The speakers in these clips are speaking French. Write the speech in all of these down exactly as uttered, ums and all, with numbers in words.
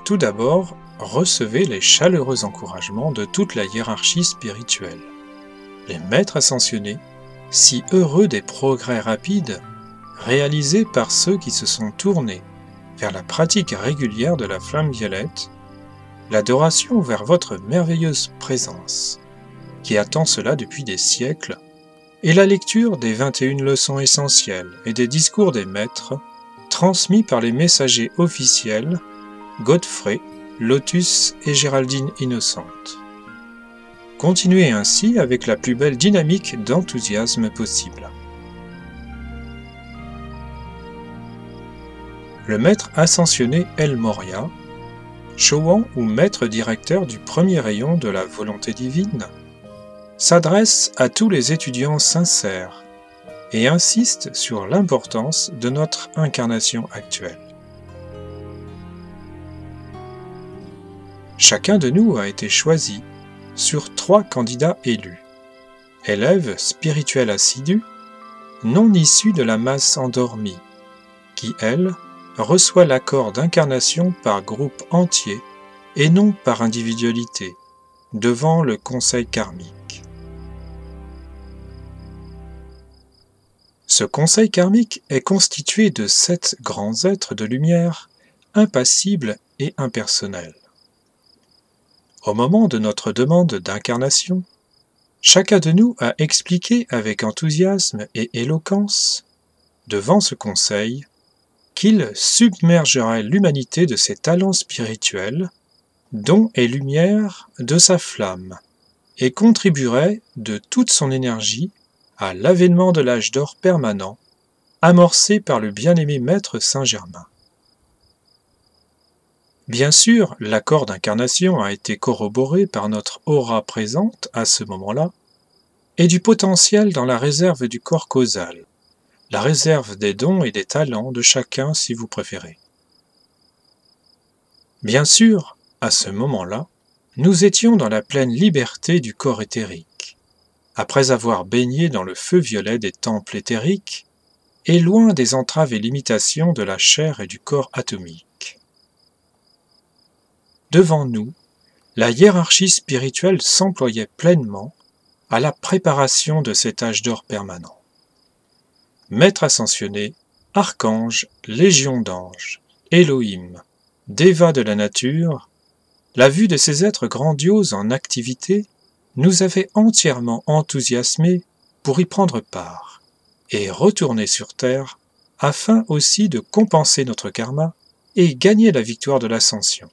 Tout d'abord, recevez les chaleureux encouragements de toute la hiérarchie spirituelle. Les maîtres ascensionnés, si heureux des progrès rapides réalisés par ceux qui se sont tournés vers la pratique régulière de la flamme violette, l'adoration vers votre merveilleuse présence, qui attend cela depuis des siècles, et la lecture des vingt et une leçons essentielles et des discours des maîtres, transmis par les messagers officiels Godfrey, Lotus et Géraldine Innocente. Continuez ainsi avec la plus belle dynamique d'enthousiasme possible. Le maître ascensionné El Morya, Chohan ou maître directeur du premier rayon de la volonté divine, s'adresse à tous les étudiants sincères et insiste sur l'importance de notre incarnation actuelle. Chacun de nous a été choisi sur trois candidats élus. Élèves spirituels assidus, non issus de la masse endormie, qui, elle, reçoit l'accord d'incarnation par groupe entier et non par individualité, devant le conseil karmique. Ce conseil karmique est constitué de sept grands êtres de lumière, impassibles et impersonnels. Au moment de notre demande d'incarnation, chacun de nous a expliqué avec enthousiasme et éloquence, devant ce conseil, qu'il submergerait l'humanité de ses talents spirituels, dons et lumière de sa flamme, et contribuerait de toute son énergie à l'avènement de l'âge d'or permanent, amorcé par le bien-aimé Maître Saint-Germain. Bien sûr, l'accord d'incarnation a été corroboré par notre aura présente à ce moment-là, et du potentiel dans la réserve du corps causal, la réserve des dons et des talents de chacun si vous préférez. Bien sûr, à ce moment-là, nous étions dans la pleine liberté du corps éthérique, après avoir baigné dans le feu violet des temples éthériques, et loin des entraves et limitations de la chair et du corps atomique. Devant nous, la hiérarchie spirituelle s'employait pleinement à la préparation de cet âge d'or permanent. Maîtres ascensionnés, archanges, légions d'anges, Elohim, dévas de la nature, la vue de ces êtres grandioses en activité nous avait entièrement enthousiasmés pour y prendre part et retourner sur terre afin aussi de compenser notre karma et gagner la victoire de l'ascension.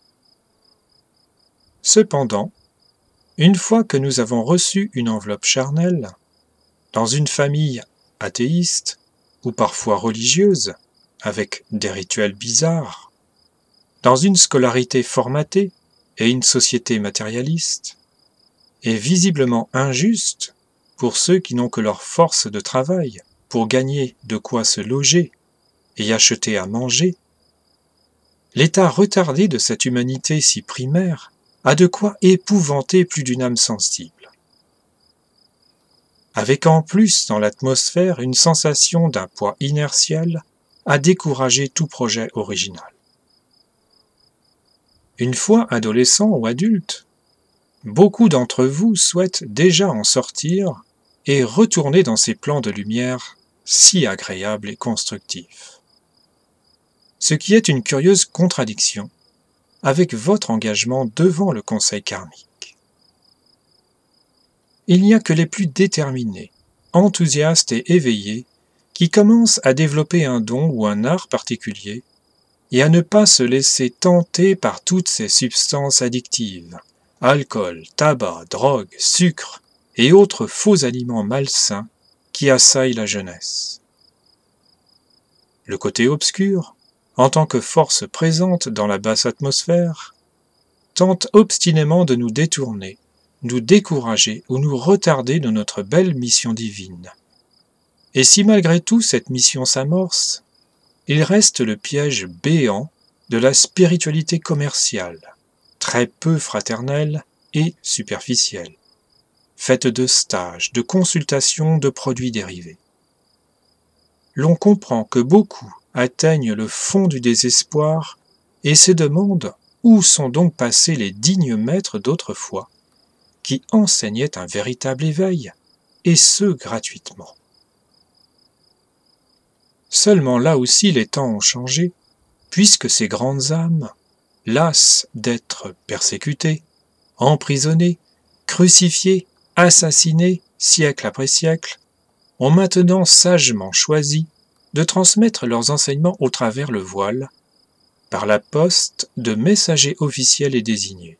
Cependant, une fois que nous avons reçu une enveloppe charnelle, dans une famille athéiste ou parfois religieuse, avec des rituels bizarres, dans une scolarité formatée et une société matérialiste, et visiblement injuste pour ceux qui n'ont que leur force de travail pour gagner de quoi se loger et acheter à manger, l'état retardé de cette humanité si primaire a de quoi épouvanter plus d'une âme sensible. Avec en plus dans l'atmosphère une sensation d'un poids inertiel à décourager tout projet original. Une fois adolescents ou adultes, beaucoup d'entre vous souhaitent déjà en sortir et retourner dans ces plans de lumière si agréables et constructifs. Ce qui est une curieuse contradiction avec votre engagement devant le conseil karmique. Il n'y a que les plus déterminés, enthousiastes et éveillés qui commencent à développer un don ou un art particulier et à ne pas se laisser tenter par toutes ces substances addictives, alcool, tabac, drogue, sucre et autres faux aliments malsains qui assaillent la jeunesse. Le côté obscur, en tant que force présente dans la basse atmosphère, tente obstinément de nous détourner, nous décourager ou nous retarder de notre belle mission divine. Et si malgré tout cette mission s'amorce, il reste le piège béant de la spiritualité commerciale, très peu fraternelle et superficielle, faite de stages, de consultations de produits dérivés. L'on comprend que beaucoup atteignent le fond du désespoir et se demandent Où sont donc passés les dignes maîtres d'autrefois, qui enseignaient un véritable éveil, et ce gratuitement? Seulement là aussi les temps ont changé, puisque ces grandes âmes, lasses d'être persécutées, emprisonnées, crucifiées, assassinées, siècle après siècle, ont maintenant sagement choisi de transmettre leurs enseignements au travers le voile, par la poste de messagers officiels et désignés.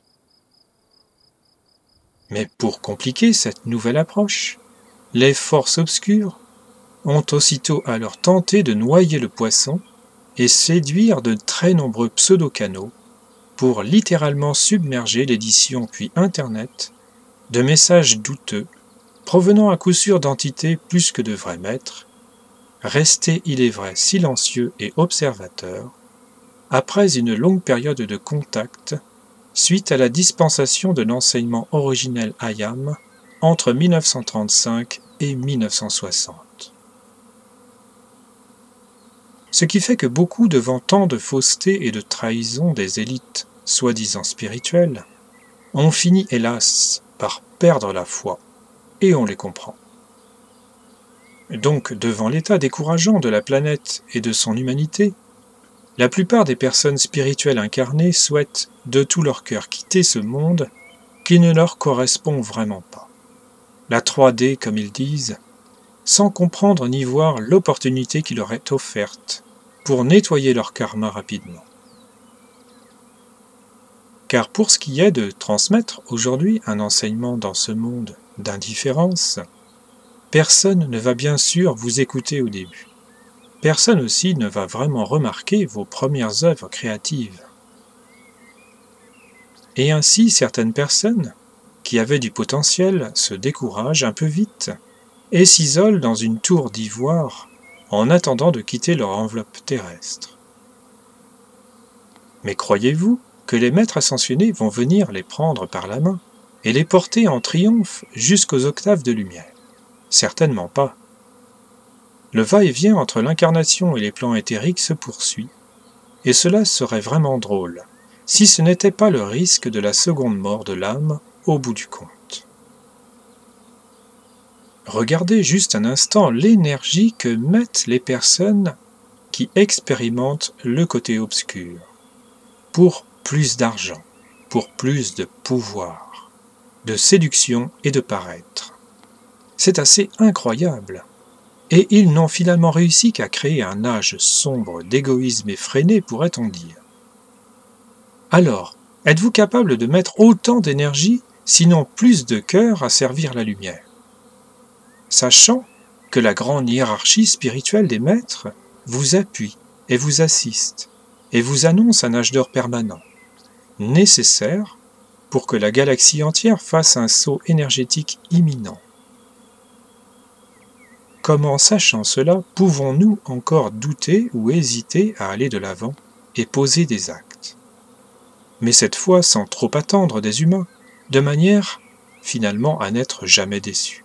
Mais pour compliquer cette nouvelle approche, les forces obscures ont aussitôt alors tenté de noyer le poisson et séduire de très nombreux pseudo-canaux pour littéralement submerger l'édition puis Internet de messages douteux provenant à coup sûr d'entités plus que de vrais maîtres, restés il est vrai silencieux et observateurs, après une longue période de contact suite à la dispensation de l'enseignement originel Hayam entre mille neuf cent trente-cinq et mille neuf cent soixante. Ce qui fait que beaucoup, devant tant de fausseté et de trahison des élites soi-disant spirituelles, ont fini, hélas, par perdre la foi, et on les comprend. Donc, devant l'état décourageant de la planète et de son humanité, la plupart des personnes spirituelles incarnées souhaitent de tout leur cœur quitter ce monde qui ne leur correspond vraiment pas. La trois D, comme ils disent, sans comprendre ni voir l'opportunité qui leur est offerte pour nettoyer leur karma rapidement. Car pour ce qui est de transmettre aujourd'hui un enseignement dans ce monde d'indifférence, personne ne va bien sûr vous écouter au début. Personne aussi ne va vraiment remarquer vos premières œuvres créatives. Et ainsi, certaines personnes, qui avaient du potentiel, se découragent un peu vite et s'isolent dans une tour d'ivoire en attendant de quitter leur enveloppe terrestre. Mais croyez-vous que les maîtres ascensionnés vont venir les prendre par la main et les porter en triomphe jusqu'aux octaves de lumière? Certainement pas. Le va-et-vient entre l'incarnation et les plans éthériques se poursuit, et cela serait vraiment drôle, si ce n'était pas le risque de la seconde mort de l'âme au bout du compte. Regardez juste un instant l'énergie que mettent les personnes qui expérimentent le côté obscur, pour plus d'argent, pour plus de pouvoir, de séduction et de paraître. C'est assez incroyable. Et ils n'ont finalement réussi qu'à créer un âge sombre d'égoïsme effréné, pourrait-on dire. Alors, êtes-vous capable de mettre autant d'énergie, sinon plus de cœur, à servir la lumière? Sachant que la grande hiérarchie spirituelle des maîtres vous appuie et vous assiste, et vous annonce un âge d'or permanent, nécessaire pour que la galaxie entière fasse un saut énergétique imminent. Comment, sachant cela, pouvons-nous encore douter ou hésiter à aller de l'avant et poser des actes? Mais cette fois sans trop attendre des humains, de manière, finalement, à n'être jamais déçus.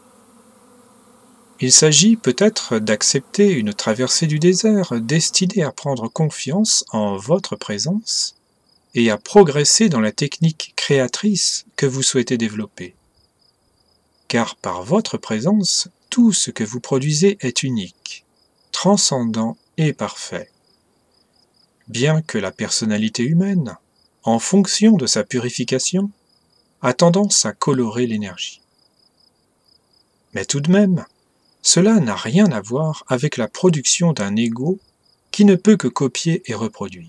Il s'agit peut-être d'accepter une traversée du désert destinée à prendre confiance en votre présence et à progresser dans la technique créatrice que vous souhaitez développer. Car par votre présence, tout ce que vous produisez est unique, transcendant et parfait. Bien que la personnalité humaine, en fonction de sa purification, a tendance à colorer l'énergie. Mais tout de même, cela n'a rien à voir avec la production d'un ego qui ne peut que copier et reproduire.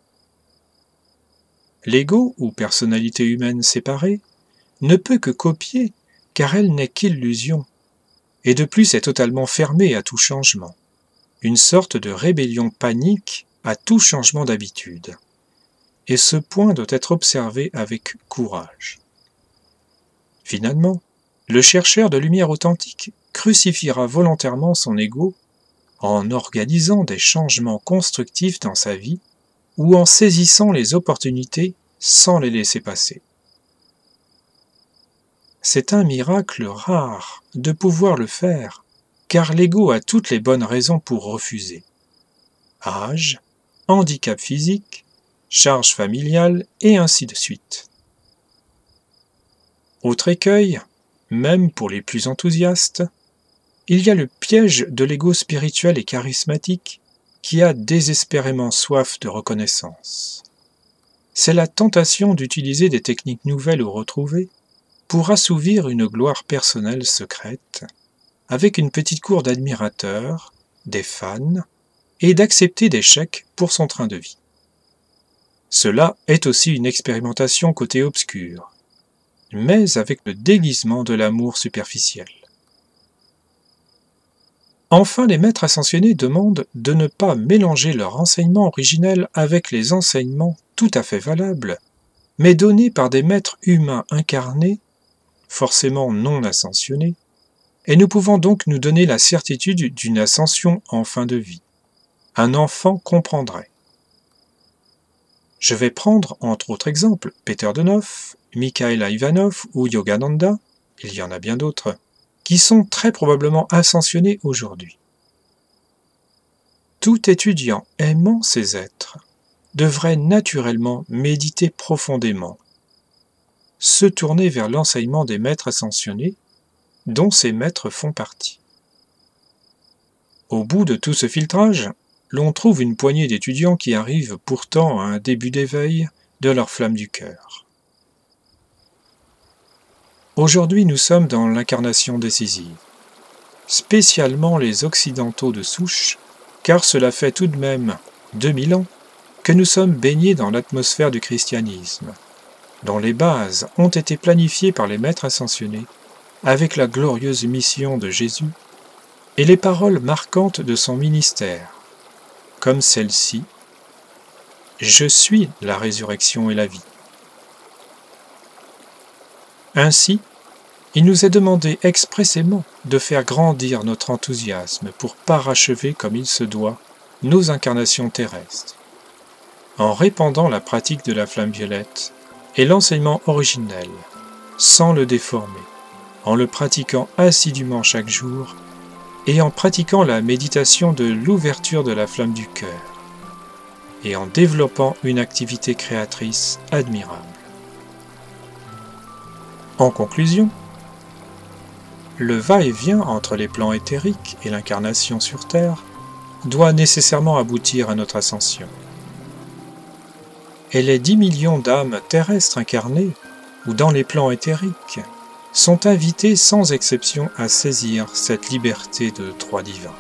L'ego, ou personnalité humaine séparée, ne peut que copier car elle n'est qu'illusion, et de plus est totalement fermée à tout changement, une sorte de rébellion panique à tout changement d'habitude. Et ce point doit être observé avec courage. Finalement, le chercheur de lumière authentique crucifiera volontairement son ego en organisant des changements constructifs dans sa vie ou en saisissant les opportunités sans les laisser passer. C'est un miracle rare de pouvoir le faire, car l'ego a toutes les bonnes raisons pour refuser. Âge, handicap physique, charge familiale et ainsi de suite. Autre écueil, même pour les plus enthousiastes, il y a le piège de l'ego spirituel et charismatique qui a désespérément soif de reconnaissance. C'est la tentation d'utiliser des techniques nouvelles ou retrouvées pour assouvir une gloire personnelle secrète, avec une petite cour d'admirateurs, des fans, et d'accepter des chèques pour son train de vie. Cela est aussi une expérimentation côté obscur, mais avec le déguisement de l'amour superficiel. Enfin, les maîtres ascensionnés demandent de ne pas mélanger leur enseignement originel avec les enseignements tout à fait valables, mais donnés par des maîtres humains incarnés, forcément non ascensionnés, et nous pouvons donc nous donner la certitude d'une ascension en fin de vie. Un enfant comprendrait. Je vais prendre entre autres exemples Peter Denoff, Mikhaila Ivanov ou Yogananda, il y en a bien d'autres, qui sont très probablement ascensionnés aujourd'hui. Tout étudiant aimant ces êtres devrait naturellement méditer profondément, se tourner vers l'enseignement des maîtres ascensionnés, dont ces maîtres font partie. Au bout de tout ce filtrage, l'on trouve une poignée d'étudiants qui arrivent pourtant à un début d'éveil de leur flamme du cœur. Aujourd'hui, nous sommes dans l'incarnation décisive, spécialement les Occidentaux de souche, car cela fait tout de même deux mille ans que nous sommes baignés dans l'atmosphère du christianisme, dont les bases ont été planifiées par les maîtres ascensionnés avec la glorieuse mission de Jésus et les paroles marquantes de son ministère, comme celle-ci, « Je suis la résurrection et la vie ». Ainsi, il nous est demandé expressément de faire grandir notre enthousiasme pour parachever comme il se doit nos incarnations terrestres, en répandant la pratique de la flamme violette et l'enseignement originel, sans le déformer, en le pratiquant assidûment chaque jour et en pratiquant la méditation de l'ouverture de la flamme du cœur, et en développant une activité créatrice admirable. En conclusion, le va-et-vient entre les plans éthériques et l'incarnation sur Terre doit nécessairement aboutir à notre ascension. Et les dix millions d'âmes terrestres incarnées, ou dans les plans éthériques, sont invités sans exception à saisir cette liberté de droit divin.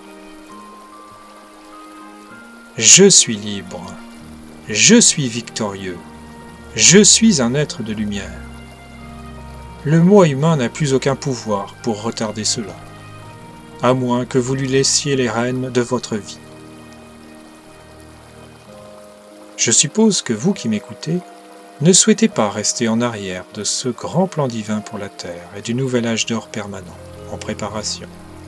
Je suis libre, je suis victorieux, je suis un être de lumière. Le moi humain n'a plus aucun pouvoir pour retarder cela, à moins que vous lui laissiez les rênes de votre vie. Je suppose que vous qui m'écoutez ne souhaitez pas rester en arrière de ce grand plan divin pour la Terre et du nouvel âge d'or permanent en préparation.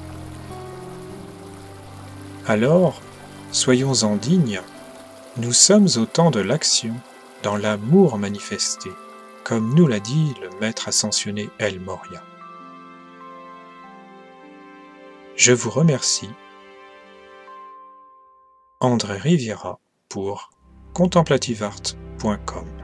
Alors, soyons-en dignes, nous sommes au temps de l'action, dans l'amour manifesté, comme nous l'a dit le maître ascensionné El Morya. Je vous remercie. André Riviera pour contemplative art point com